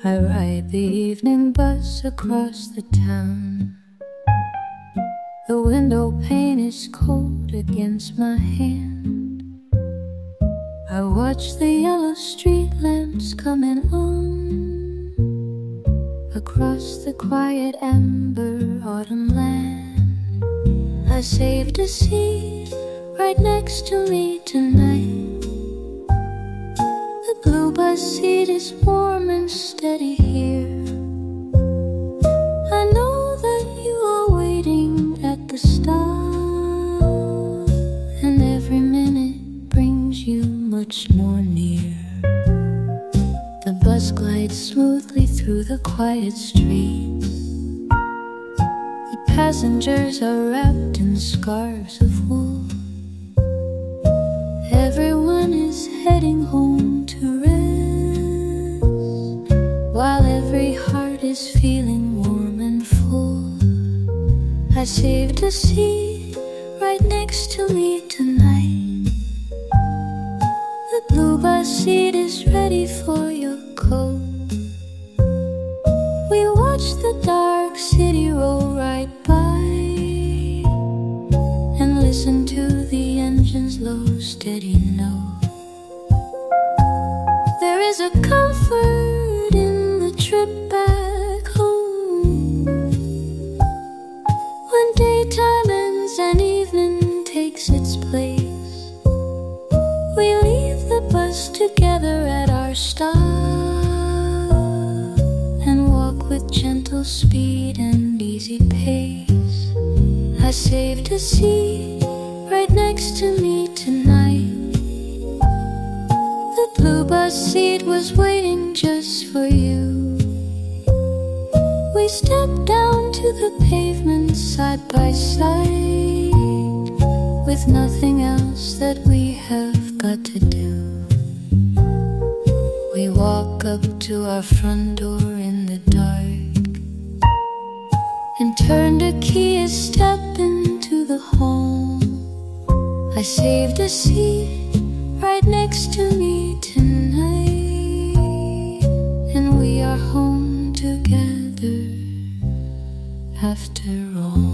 I ride the evening bus across the town. The window pane is cold against my hand. I watch the yellow street lamps coming on across the quiet amber autumn land. I saved a seat right next to me tonight. The blue bus seat is warm and steady here. I know that you are waiting at the stop, and every minute brings you much more near. The bus glides smoothly through the quiet streets. The passengers are wrapped in scarves of wool. Everyone is heading home to rest, while every heart is feeling warm and full. I saved a seat right next to me tonight. The blue bus seat is ready for your coat. We watch the dark city roll right by and listen to the engine's low steady note. There is a comfort in the trip back home. When daytime ends and evening takes its place, we leave the bus together at our stop and walk with gentle speed and easy pace. I saved a seat right next to me tonight. The blue bus seat was waiting just for you. We stepped down to the pavement side by side, with nothing else that we have got to do. We walk up to our front door in the dark and turn the key a step into the hall. I saved a seat right next to me tonight, and we are home together after all.